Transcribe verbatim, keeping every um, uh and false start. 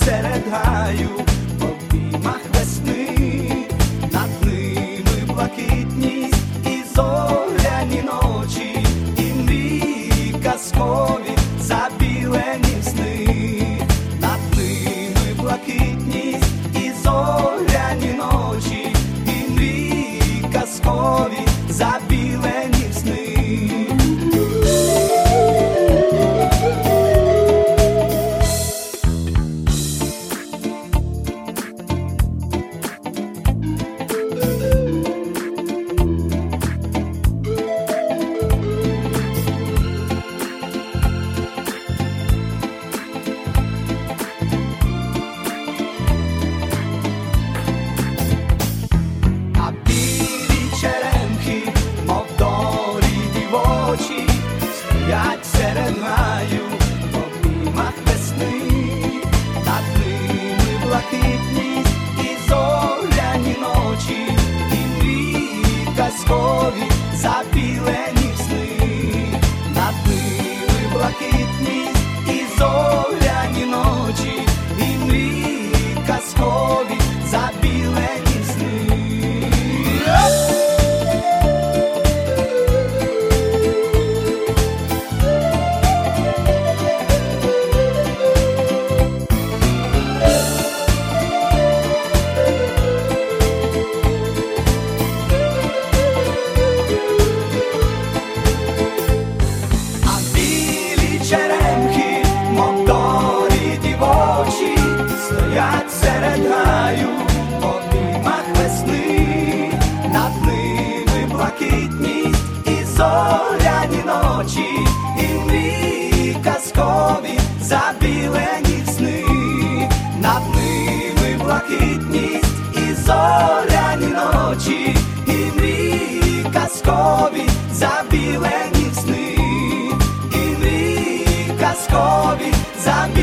серед гаю, в обіймах весни, над ними блакитність і зоряні ночі, і мрії казкові, забілені сни, над ними блакитність і зоряні ночі, і мрії казкові, забілені сни. Стоять серед гаю, в обіймах весни, над ними блакитність і зоряні ночі, і мрії казкові, забілені сни, над ними блакитність і зоряні ночі, і мрії казкові, забілені сни. Черемхи, мов долі дівочі, стоять серед гаю, в обіймах весни, над ними блакитність і зоряні ночі, і мрії казкові, забілені сни, над ними блакитність і зоряні ночі, і мрії казкові, забілені сни. Казкові, забілені